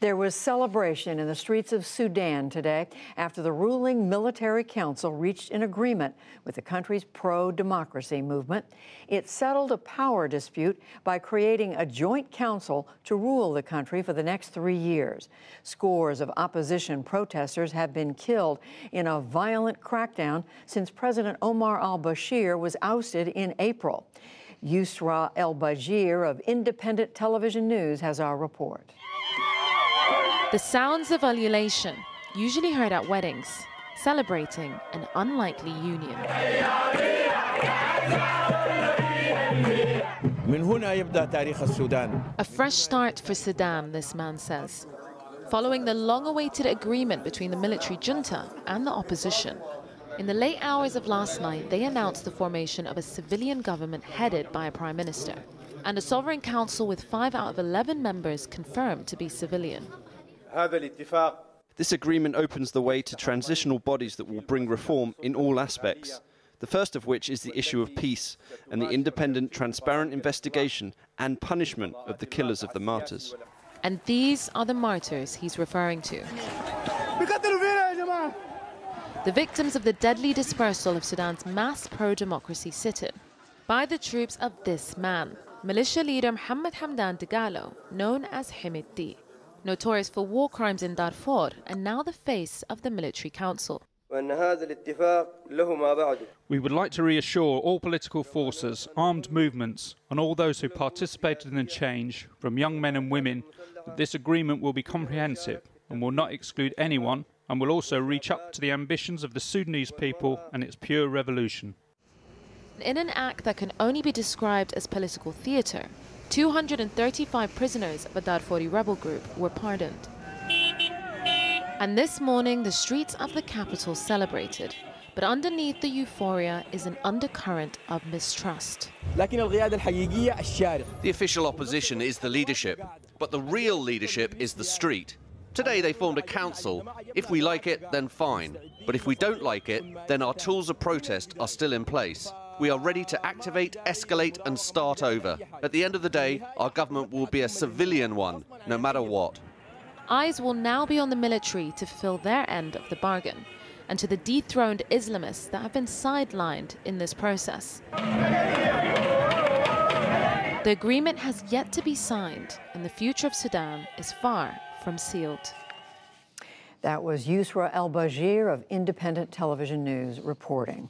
There was celebration in the streets of Sudan today after the ruling military council reached an agreement with the country's pro-democracy movement. It settled a power dispute by creating a joint council to rule the country for the next 3 years. Scores of opposition protesters have been killed in a violent crackdown since President Omar al-Bashir was ousted in April. Yusra El-Bajir of Independent Television News has our report. The sounds of ululation, usually heard at weddings, celebrating an unlikely union. A fresh start for Sudan, this man says, following the long-awaited agreement between the military junta and the opposition. In the late hours of last night, they announced the formation of a civilian government headed by a prime minister, and a sovereign council with 5 out of 11 members confirmed to be civilian. This agreement opens the way to transitional bodies that will bring reform in all aspects. The first of which is the issue of peace and the independent, transparent investigation and punishment of the killers of the martyrs. And these are the martyrs he's referring to. The victims of the deadly dispersal of Sudan's mass pro-democracy sit-in by the troops of this man, militia leader Mohammed Hamdan Dagalo, known as Hemedti, notorious for war crimes in Darfur and now the face of the military council. We would like to reassure all political forces, armed movements and all those who participated in the change, from young men and women, that this agreement will be comprehensive and will not exclude anyone, and will also reach up to the ambitions of the Sudanese people and its pure revolution. In an act that can only be described as political theatre, 235 prisoners of a Darfuri rebel group were pardoned. And this morning, the streets of the capital celebrated. But underneath the euphoria is an undercurrent of mistrust. The official opposition is the leadership, but the real leadership is the street. Today they formed a council. If we like it, then fine. But if we don't like it, then our tools of protest are still in place. We are ready to activate, escalate and start over. At the end of the day, our government will be a civilian one, no matter what. Eyes will now be on the military to fulfill their end of the bargain, and to the dethroned Islamists that have been sidelined in this process. The agreement has yet to be signed, and the future of Sudan is far from sealed. That was Yusra El-Bajir of Independent Television News reporting.